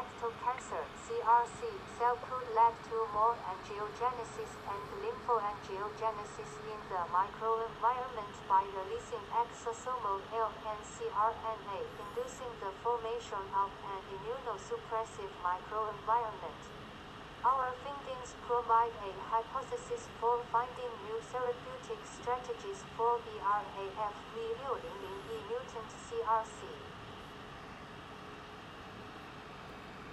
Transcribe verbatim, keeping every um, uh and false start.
colorectal cancer (C R C) cell could lead to more angiogenesis and lymphoangiogenesis in the microenvironment by releasing exosomal lncRNA, inducing the formation of an immunosuppressive microenvironment. Our findings provide a hypothesis for finding new therapeutic strategies for BRAF revealing in E-mutant C R C.